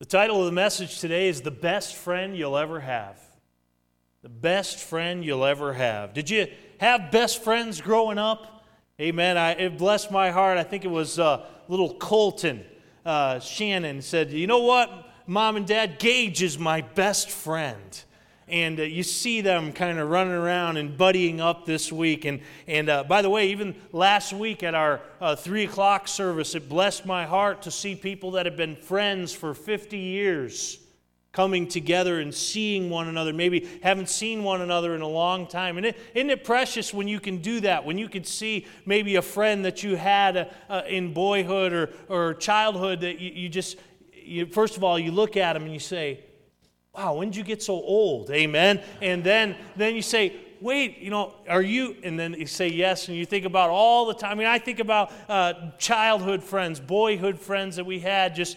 title of the message today is The Best Friend You'll Ever Have. The best friend you'll ever have. Did you have best friends growing up? Amen. It blessed my heart. I think it was little Colton Shannon said, you know what, Mom and Dad, Gage is my best friend. And you see them kind of running around and buddying up this week. And by the way, even last week at our 3 o'clock service, it blessed my heart to see people that have been friends for 50 years coming together and seeing one another. Maybe haven't seen one another in a long time. And isn't it precious when you can do that, when you can see maybe a friend that you had in boyhood or childhood that you first of all, you look at them and you say, wow, when did you get so old? Amen. And then you say, wait, are you? And then you say yes, and you think about all the time. I mean, I think about childhood friends, boyhood friends that we had just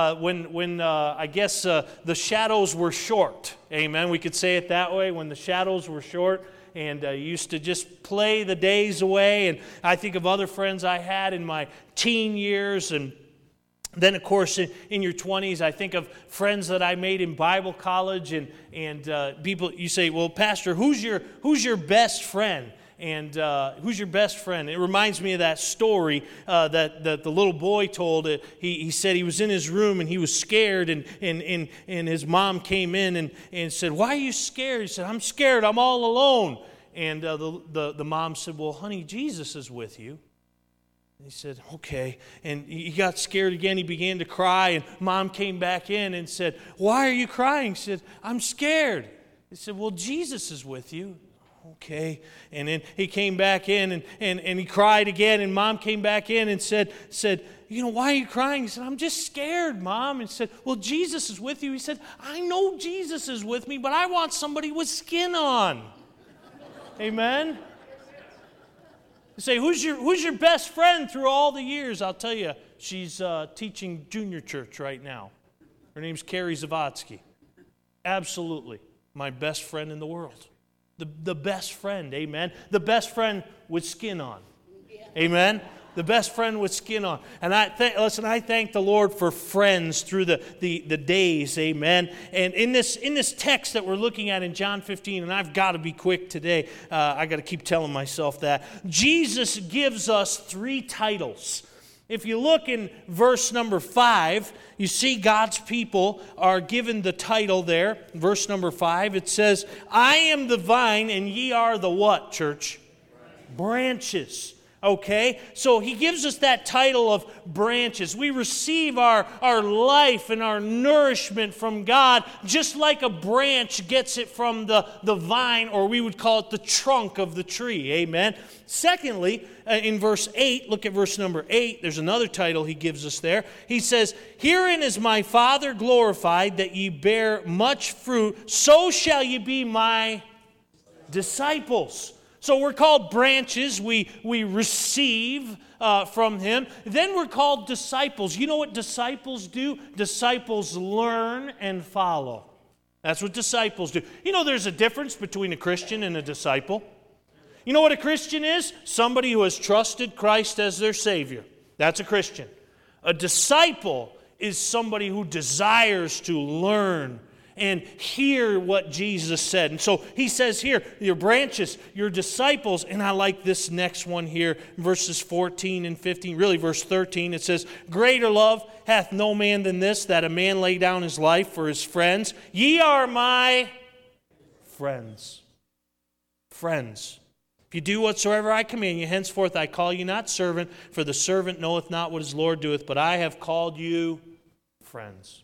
when I guess the shadows were short. Amen. We could say it that way, when the shadows were short. And used to just play the days away. And I think of other friends I had in my teen years. And then, of course, in your 20s, I think of friends that I made in Bible college, and people. You say, "Well, Pastor, who's your best friend?" And who's your best friend? It reminds me of that story that the little boy told. He said he was in his room and he was scared, and his mom came in and said, "Why are you scared?" He said, "I'm scared. I'm all alone." And the mom said, "Well, honey, Jesus is with you." He said, okay. And he got scared again. He began to cry. And Mom came back in and said, "Why are you crying?" He said, "I'm scared." He said, "Well, Jesus is with you." Okay. And then he came back in and he cried again. And Mom came back in and said, "Why are you crying?" He said, "I'm just scared, Mom." And said, "Well, Jesus is with you." He said, "I know Jesus is with me, but I want somebody with skin on." Amen. You say, who's your best friend through all the years? I'll tell you, she's teaching junior church right now. Her name's Carrie Zavatsky. Absolutely my best friend in the world. The best friend, amen. The best friend with skin on. Amen. The best friend with skin on. And I thank the Lord for friends through the days, amen. And in this text that we're looking at in John 15, and I've got to be quick today, I got to keep telling myself that, Jesus gives us 3 titles. If you look in verse number 5, you see God's people are given the title there. Verse number 5, it says, "I am the vine, and ye are the" what, church? Branches. Okay, so he gives us that title of branches. We receive our life and our nourishment from God just like a branch gets it from the vine, or we would call it the trunk of the tree. Amen. Secondly, in verse 8, look at verse number 8. There's another title he gives us there. He says, "Herein is my Father glorified, that ye bear much fruit, so shall ye be my disciples." So we're called branches. We receive from Him. Then we're called disciples. You know what disciples do? Disciples learn and follow. That's what disciples do. You know there's a difference between a Christian and a disciple. You know what a Christian is? Somebody who has trusted Christ as their Savior. That's a Christian. A disciple is somebody who desires to learn and hear what Jesus said. And so he says here, your branches, your disciples, and I like this next one here, verses 14 and 15, really verse 13, it says, "Greater love hath no man than this, that a man lay down his life for his friends. Ye are my friends." Friends. "If you do whatsoever I command you, henceforth I call you not servant, for the servant knoweth not what his Lord doeth, but I have called you friends."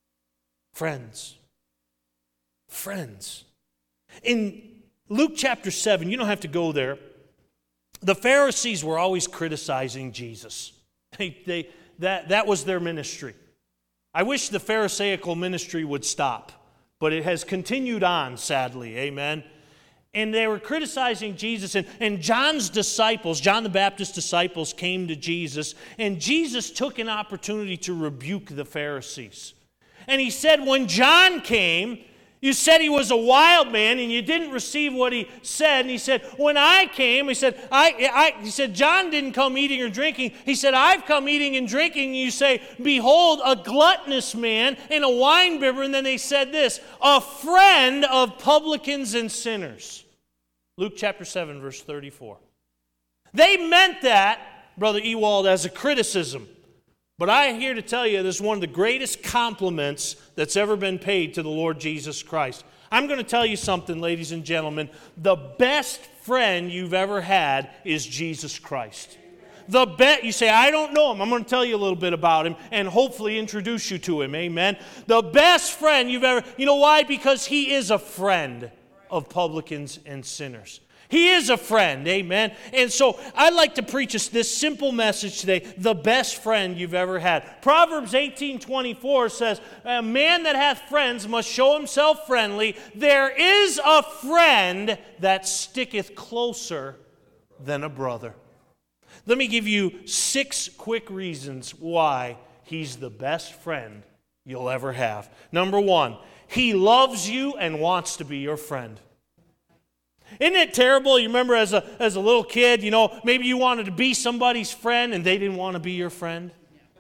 Friends. Friends. In Luke chapter 7, you don't have to go there, the Pharisees were always criticizing Jesus. That was their ministry. I wish the Pharisaical ministry would stop, but it has continued on, sadly. Amen. And they were criticizing Jesus, and John's disciples, John the Baptist's disciples, came to Jesus, and Jesus took an opportunity to rebuke the Pharisees. And he said, when John came, You said he was a wild man, and you didn't receive what he said. And he said, when I came, he said, John didn't come eating or drinking. He said, I've come eating and drinking. And you say, behold, a gluttonous man and a winebibber. And then they said this, a friend of publicans and sinners. Luke chapter 7, verse 34. They meant that, Brother Ewald, as a criticism. But I am here to tell you this is one of the greatest compliments that's ever been paid to the Lord Jesus Christ. I'm going to tell you something, ladies and gentlemen. The best friend you've ever had is Jesus Christ. You say, I don't know him. I'm going to tell you a little bit about him and hopefully introduce you to him. Amen. The best friend you've ever... You know why? Because he is a friend of publicans and sinners. He is a friend, amen? And so I'd like to preach this simple message today, the best friend you've ever had. Proverbs 18:24 says, a man that hath friends must show himself friendly. There is a friend that sticketh closer than a brother. Let me give you 6 quick reasons why he's the best friend you'll ever have. Number 1, he loves you and wants to be your friend. Isn't it terrible? You remember as a little kid, maybe you wanted to be somebody's friend and they didn't want to be your friend.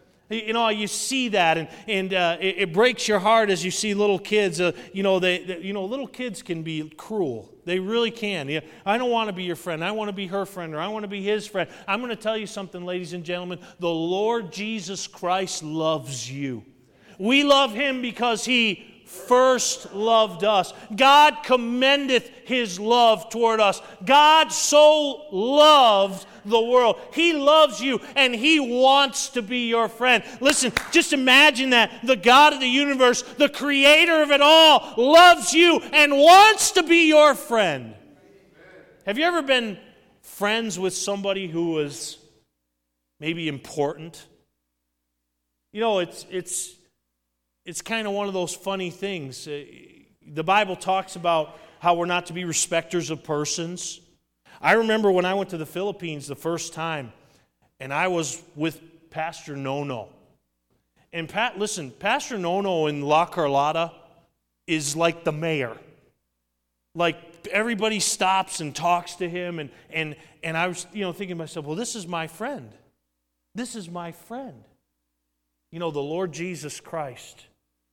You see that, and it breaks your heart as you see little kids. Little kids can be cruel. They really can. I don't want to be your friend. I want to be her friend, or I want to be his friend. I'm going to tell you something, ladies and gentlemen. The Lord Jesus Christ loves you. We love him because he first loved us. God commendeth his love toward us. God so loved the world. He loves you and he wants to be your friend. Listen, just imagine that. The God of the universe, the creator of it all, loves you and wants to be your friend. Have you ever been friends with somebody who was maybe important? It's kind of one of those funny things. The Bible talks about how we're not to be respecters of persons. I remember when I went to the Philippines the first time, and I was with Pastor Nono. And Pastor Nono in La Carlota is like the mayor. Like everybody stops and talks to him, and I was thinking to myself, well, this is my friend. This is my friend. The Lord Jesus Christ.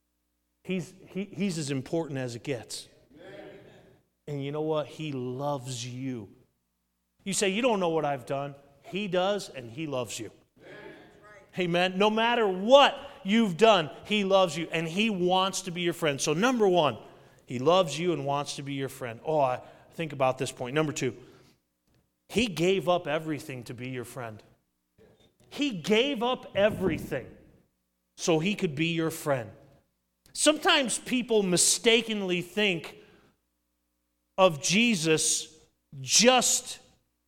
He's as important as it gets. And you know what? He loves you. You say, you don't know what I've done. He does, and he loves you. Amen. No matter what you've done, he loves you, and he wants to be your friend. So number 1, he loves you and wants to be your friend. Oh, I think about this point. Number 2, he gave up everything to be your friend. He gave up everything so he could be your friend. Sometimes people mistakenly think of Jesus just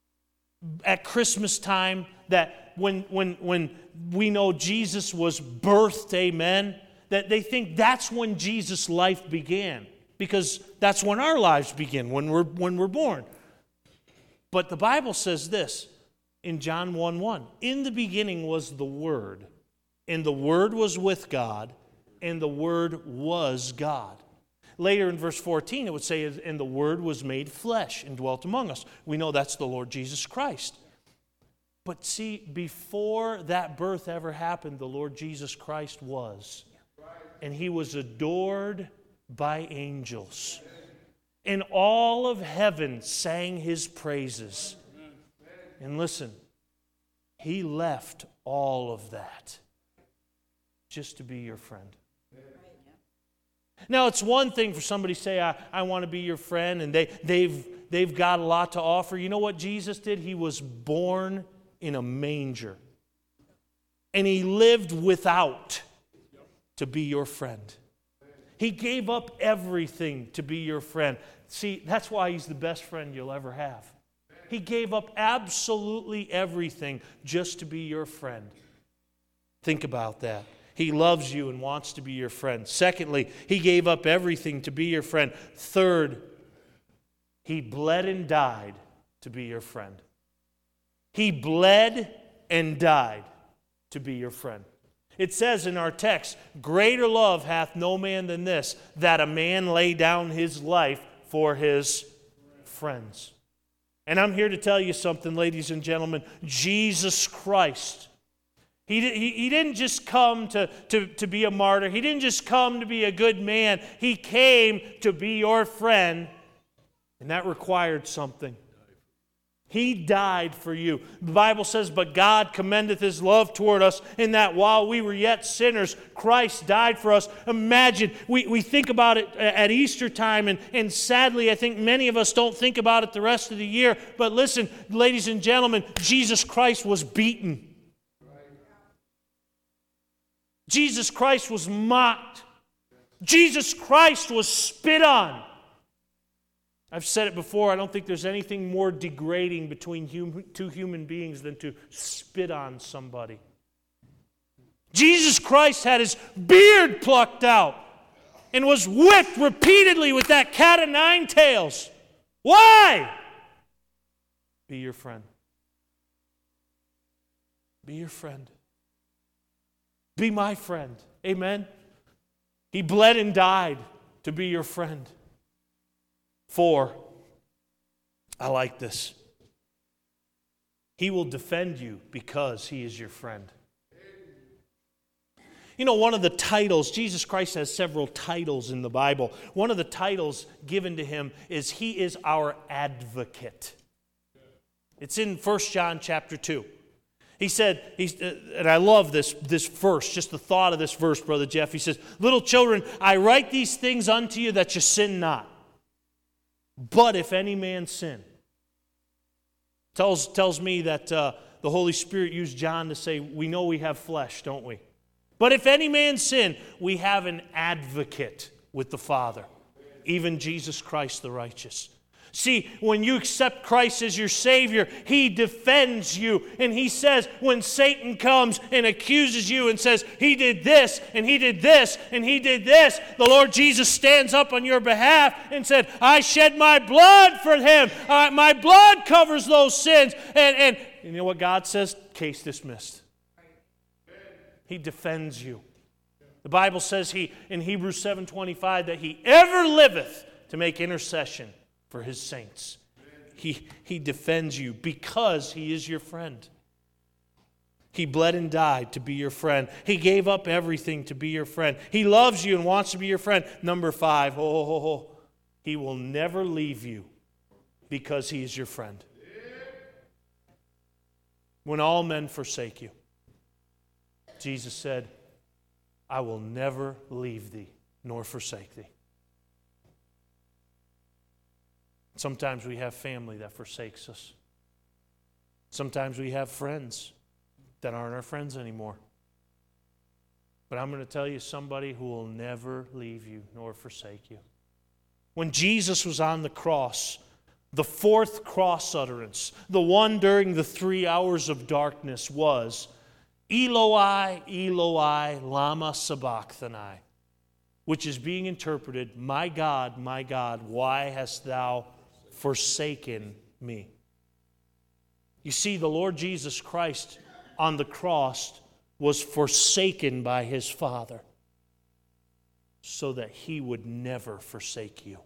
at Christmas time, that when we know Jesus was birthed, amen, that they think that's when Jesus' life began, because that's when our lives begin, when we're born. But the Bible says this in John 1:1, in the beginning was the Word, and the Word was with God, and the Word was God. Later in verse 14, it would say, and the Word was made flesh and dwelt among us. We know that's the Lord Jesus Christ. But see, before that birth ever happened, the Lord Jesus Christ was. And he was adored by angels. And all of heaven sang his praises. And listen, he left all of that just to be your friend. Now, it's one thing for somebody to say, I want to be your friend, and they've got a lot to offer. You know what Jesus did? He was born in a manger. And he lived without to be your friend. He gave up everything to be your friend. See, that's why he's the best friend you'll ever have. He gave up absolutely everything just to be your friend. Think about that. He loves you and wants to be your friend. Secondly, he gave up everything to be your friend. Third, he bled and died to be your friend. He bled and died to be your friend. It says in our text, greater love hath no man than this, that a man lay down his life for his friends. And I'm here to tell you something, ladies and gentlemen. Jesus Christ, He didn't just come to be a martyr. He didn't just come to be a good man. He came to be your friend, and that required something. He died for you. The Bible says, but God commendeth His love toward us in that while we were yet sinners, Christ died for us. Imagine, we think about it at Easter time, and sadly, I think many of us don't think about it the rest of the year. But listen, ladies and gentlemen, Jesus Christ was beaten. Jesus Christ was mocked. Jesus Christ was spit on. I've said it before, I don't think there's anything more degrading between two human beings than to spit on somebody. Jesus Christ had His beard plucked out and was whipped repeatedly with that cat of nine tails. Why? Be your friend. Be your friend. Be my friend. Amen? He bled and died to be your friend. 4, I like this. He will defend you because He is your friend. You know, one of the titles, Jesus Christ has several titles in the Bible. One of the titles given to Him is He is our advocate. It's in 1 John chapter 2. He said, and I love this verse, just the thought of this verse, Brother Jeff. He says, little children, I write these things unto you that you sin not. But if any man sin, tells me that the Holy Spirit used John to say, we know we have flesh, don't we? But if any man sin, we have an advocate with the Father, even Jesus Christ the righteous. See, when you accept Christ as your Savior, He defends you. And He says, when Satan comes and accuses you and says, he did this, and he did this, and he did this, the Lord Jesus stands up on your behalf and said, I shed my blood for him. My blood covers those sins. And you know what God says? Case dismissed. He defends you. The Bible says in Hebrews 7:25 that He ever liveth to make intercession for His saints. He defends you because He is your friend. He bled and died to be your friend. He gave up everything to be your friend. He loves you and wants to be your friend. Number 5, He will never leave you because He is your friend. When all men forsake you, Jesus said, I will never leave thee nor forsake thee. Sometimes we have family that forsakes us. Sometimes we have friends that aren't our friends anymore. But I'm going to tell you somebody who will never leave you nor forsake you. When Jesus was on the cross, the 4th cross utterance, the one during the 3 hours of darkness was, Eloi, Eloi, lama sabachthani, which is being interpreted, my God, why hast thou forsaken me? You see, the Lord Jesus Christ on the cross was forsaken by His Father so that He would never forsake you.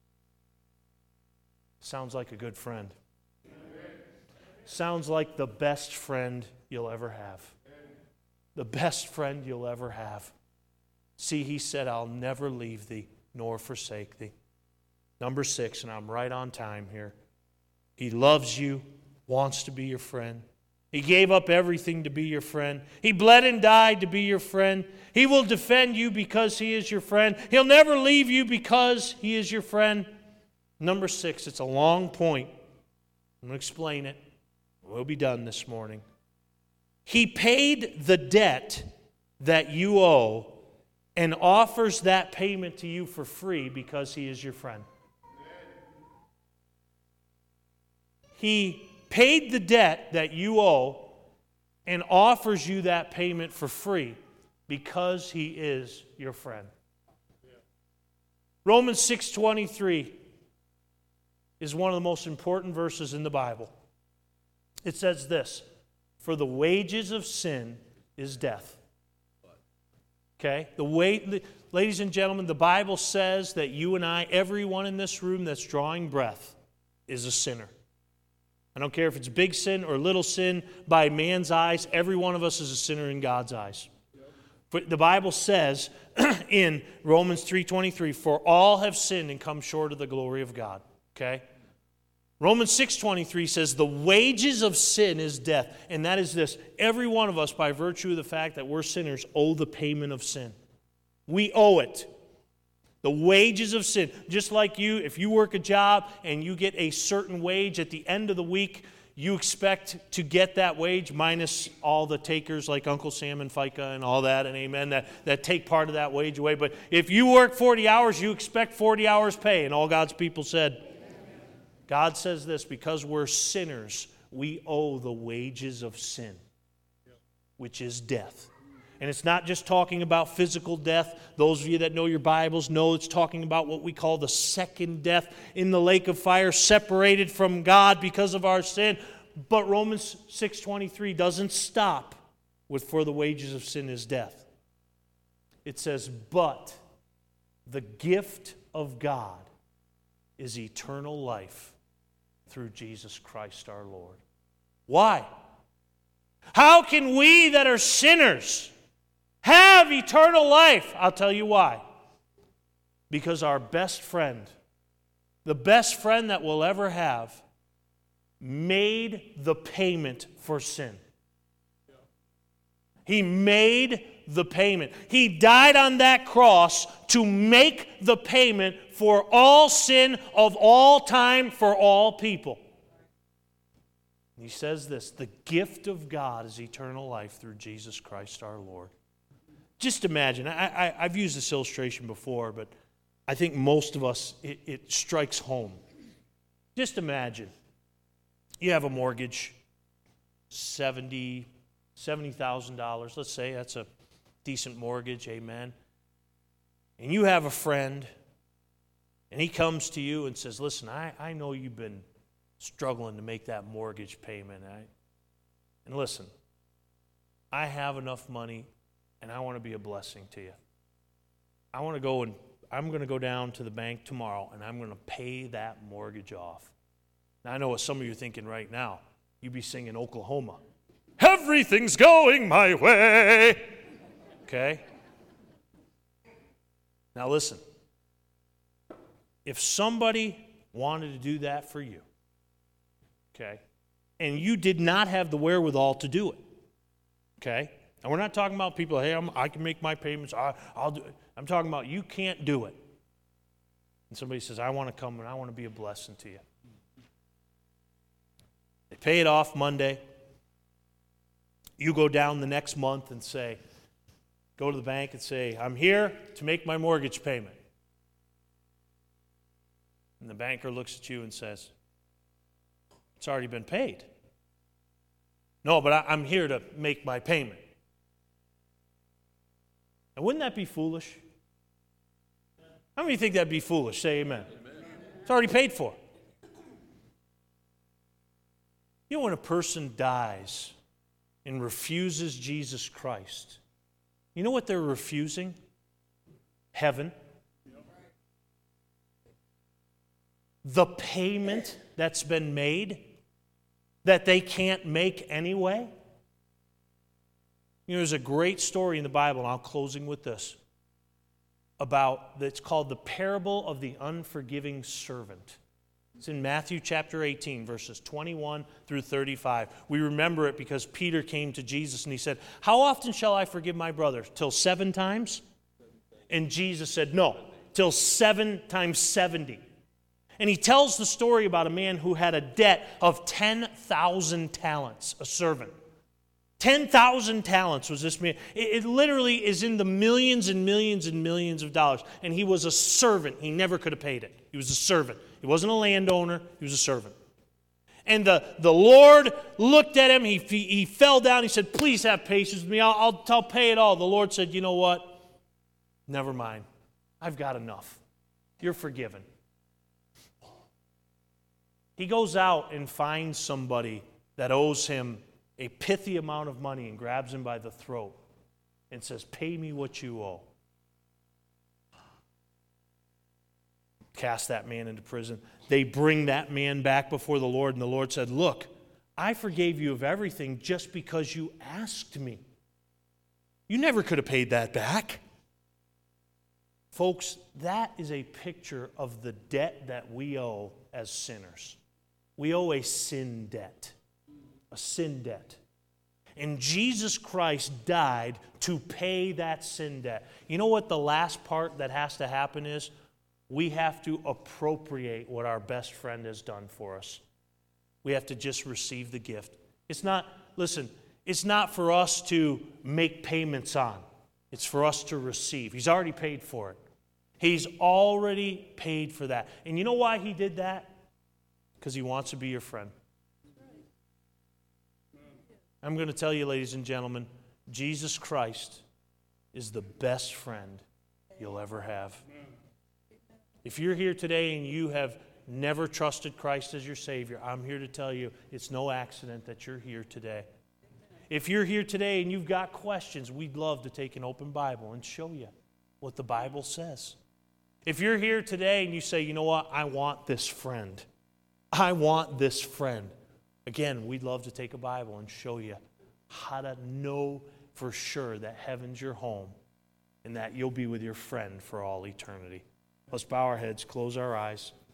Sounds like a good friend. Sounds like the best friend you'll ever have. The best friend you'll ever have. See, He said, I'll never leave thee nor forsake thee. Number 6, and I'm right on time here. He loves you, wants to be your friend. He gave up everything to be your friend. He bled and died to be your friend. He will defend you because He is your friend. He'll never leave you because He is your friend. Number 6, it's a long point. I'm going to explain it. We'll be done this morning. He paid the debt that you owe and offers that payment to you for free because He is your friend. He paid the debt that you owe and offers you that payment for free because He is your friend. Romans 6:23 is one of the most important verses in the Bible. It says this, for the wages of sin is death, Okay? Ladies and gentlemen, the Bible says that you and I, everyone in this room that's drawing breath, is a sinner. I don't care if it's big sin or little sin by man's eyes, every one of us is a sinner in God's eyes. But the Bible says in Romans 3:23, for all have sinned and come short of the glory of God. Okay? Romans 6:23 says the wages of sin is death. And that is this: every one of us, by virtue of the fact that we're sinners, owe the payment of sin. We owe it. The wages of sin. Just like you, if you work a job and you get a certain wage at the end of the week, you expect to get that wage minus all the takers like Uncle Sam and FICA and all that, and amen, that take part of that wage away. But if you work 40 hours, you expect 40 hours pay. And all God's people said, God says this: because we're sinners, we owe the wages of sin, which is death. And it's not just talking about physical death. Those of you that know your Bibles know it's talking about what we call the second death in the lake of fire, separated from God because of our sin. But Romans 6:23 doesn't stop with for the wages of sin is death. It says, but the gift of God is eternal life through Jesus Christ our Lord. Why? How can we that are sinners have eternal life? I'll tell you why. Because our best friend, the best friend that we'll ever have, made the payment for sin. He made the payment. He died on that cross to make the payment for all sin of all time for all people. He says this: the gift of God is eternal life through Jesus Christ our Lord. Just imagine, I've used this illustration before, but I think most of us, it strikes home. Just imagine, you have a mortgage, $70,000, let's say, that's a decent mortgage, amen. And you have a friend, and he comes to you and says, listen, I know you've been struggling to make that mortgage payment. And listen, I have enough money, and I want to be a blessing to you. I'm going to go down to the bank tomorrow, and I'm going to pay that mortgage off. Now, I know what some of you are thinking right now. You'd be singing Oklahoma. Everything's going my way. Okay? Now listen. If somebody wanted to do that for you, okay, and you did not have the wherewithal to do it, okay? And we're not talking about people, hey, I can make my payments, I'll do it. I'm talking about you can't do it. And somebody says, I want to come and I want to be a blessing to you. They pay it off Monday. You go down the next month and say, go to the bank and say, I'm here to make my mortgage payment. And the banker looks at you and says, it's already been paid. No, but I'm here to make my payment. And wouldn't that be foolish? How many think that'd be foolish? Say amen. It's already paid for. You know, when a person dies and refuses Jesus Christ, you know what they're refusing? Heaven. The payment that's been made that they can't make anyway. You know, there's a great story in the Bible, and I'm closing with this, it's called the parable of the unforgiving servant. It's in Matthew chapter 18, verses 21 through 35. We remember it because Peter came to Jesus and he said, how often shall I forgive my brother? Till 7 times? And Jesus said, no, till 7 times 70. And he tells the story about a man who had a debt of 10,000 talents, a servant. 10,000 talents was this man. It literally is in the millions and millions and millions of dollars. And he was a servant. He never could have paid it. He was a servant. He wasn't a landowner. He was a servant. And the Lord looked at him. He fell down. He said, please have patience with me. I'll pay it all. The Lord said, you know what? Never mind. I've got enough. You're forgiven. He goes out and finds somebody that owes him a pithy amount of money and grabs him by the throat and says, pay me what you owe. Cast that man into prison. They bring that man back before the Lord, and the Lord said, look, I forgave you of everything just because you asked me. You never could have paid that back. Folks, that is a picture of the debt that we owe as sinners. We owe a sin debt. A sin debt. And Jesus Christ died to pay that sin debt. You know what the last part that has to happen is? We have to appropriate what our best friend has done for us. We have to just receive the gift. It's not, listen, it's not for us to make payments on. It's for us to receive. He's already paid for it. He's already paid for that. And you know why he did that? Because he wants to be your friend. I'm going to tell you, ladies and gentlemen, Jesus Christ is the best friend you'll ever have. If you're here today and you have never trusted Christ as your Savior, I'm here to tell you it's no accident that you're here today. If you're here today and you've got questions, we'd love to take an open Bible and show you what the Bible says. If you're here today and you say, you know what, I want this friend. I want this friend. Again, we'd love to take a Bible and show you how to know for sure that heaven's your home and that you'll be with your friend for all eternity. Let's bow our heads, close our eyes.